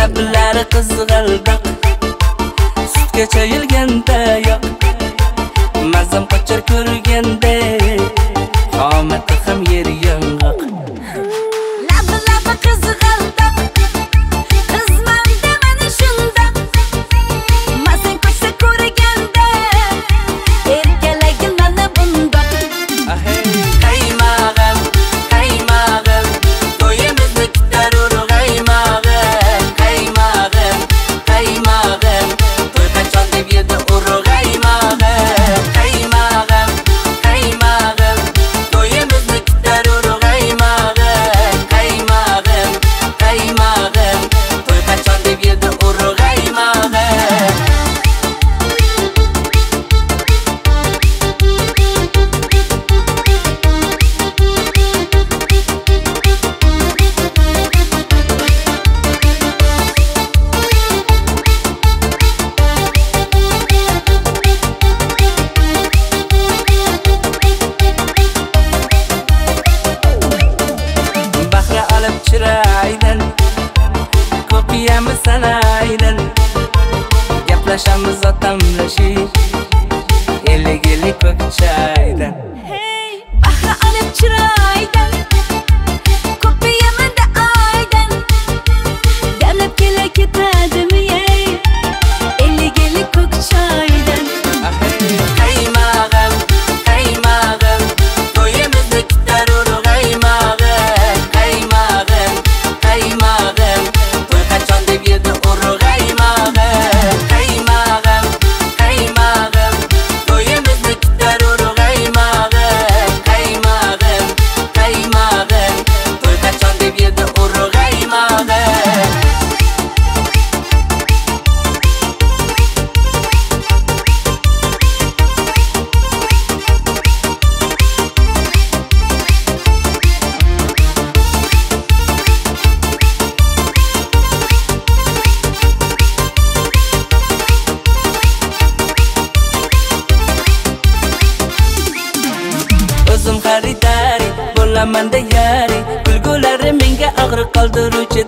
lablari qizg'aldoq, sutga chayilganda yo'q, mazam qochar ko'rganda, qomati ham yer yong'oq. Labi qizg'aldoq, qizman demani shundoq, mazang qochsa ko'rganda, erkalagin mana bundoq. Qaymog'im, qaymog'im, to'yimizni kutar urg'aymog'im. Qaymog'im, qaymog'im, to'y qachon deb edi urg'aymog'im. Qaymog'im, qaymog'im, to'yimizni kutar urg'aymog'im. Qaymog'im, qaymog'im, to'y qachon deb edi urg'aymog'im. Bahra olib chiraydan, ko'piyamiz sanaydan, gaplashamiz otamlashib, ellik ko'k chaydan. Bahra olib chiraydan, ko'piyamanda aydan, damlab kela ketadimi ey, ellik ko'k choydan. Qaymog'im, qaymog'im, to'yimizni kutar urg'aymog'im. Qaymog'im, qaymog'im, to'y qachon deb edi urg'aymog'im. Qaymog'im, qaymog'im, to'yimizni kutar urg'aymog'im. Qaymog'im, qaymog'im, to'y qachon deb edi urg'aymog'im. O'zim xaridari bo'laman da yari, kulgulari menga og'riq qoldiruvchi